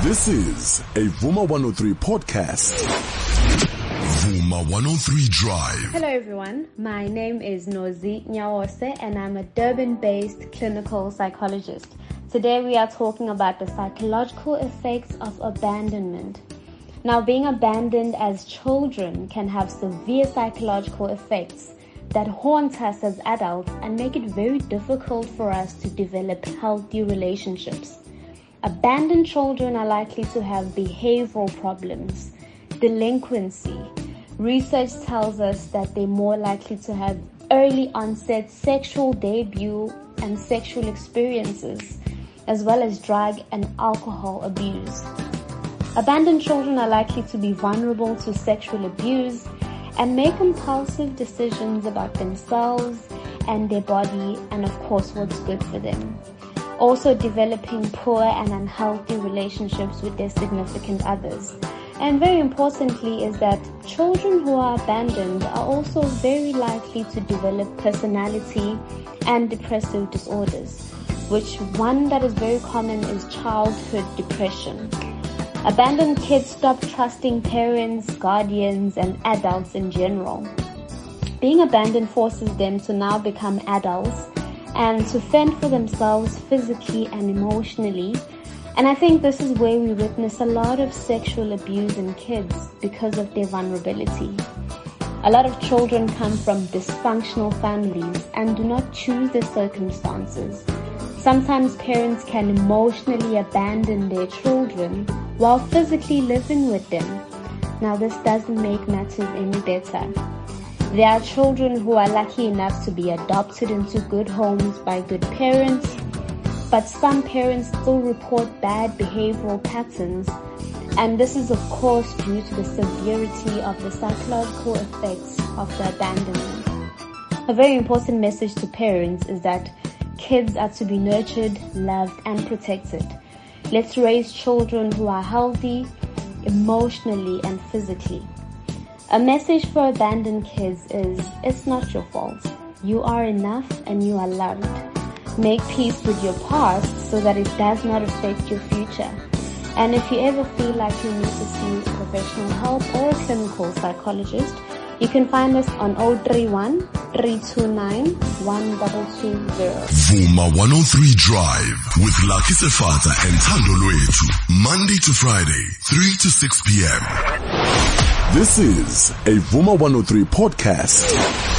This is a Vuma 103 podcast. Vuma 103 Drive. Hello everyone, my name is Nozi Nyawose and I'm a Durban-based clinical psychologist. Today we are talking about the psychological effects of abandonment. Now, being abandoned as children can have severe psychological effects that haunt us as adults and make it very difficult for us to develop healthy relationships. Abandoned children are likely to have behavioral problems, delinquency. Research tells us that they're more likely to have early onset sexual debut and sexual experiences, as well as drug and alcohol abuse. Abandoned children are likely to be vulnerable to sexual abuse and make impulsive decisions about themselves and their body and of course what's good for them. Also developing poor and unhealthy relationships with their significant others. And very importantly is that children who are abandoned are also very likely to develop personality and depressive disorders, which one that is very common is childhood depression. Abandoned kids stop trusting parents, guardians, and adults in general. Being abandoned forces them to now become adults and to fend for themselves physically and emotionally. And I think this is where we witness a lot of sexual abuse in kids because of their vulnerability. A lot of children come from dysfunctional families and do not choose their circumstances. Sometimes parents can emotionally abandon their children while physically living with them. Now this doesn't make matters any better. There are children who are lucky enough to be adopted into good homes by good parents, but some parents still report bad behavioral patterns, and this is of course due to the severity of the psychological effects of the abandonment. A very important message to parents is that kids are to be nurtured, loved, and protected. Let's raise children who are healthy, emotionally and physically. A message for abandoned kids is, it's not your fault. You are enough and you are loved. Make peace with your past so that it does not affect your future. And if you ever feel like you need to see professional help or a clinical psychologist, you can find us on 031 329 1220. Vuma 103 Drive with Lucky Sefata and Thando Lwethu, Monday to Friday, 3 to 6 p.m. This is a Vuma 103 podcast.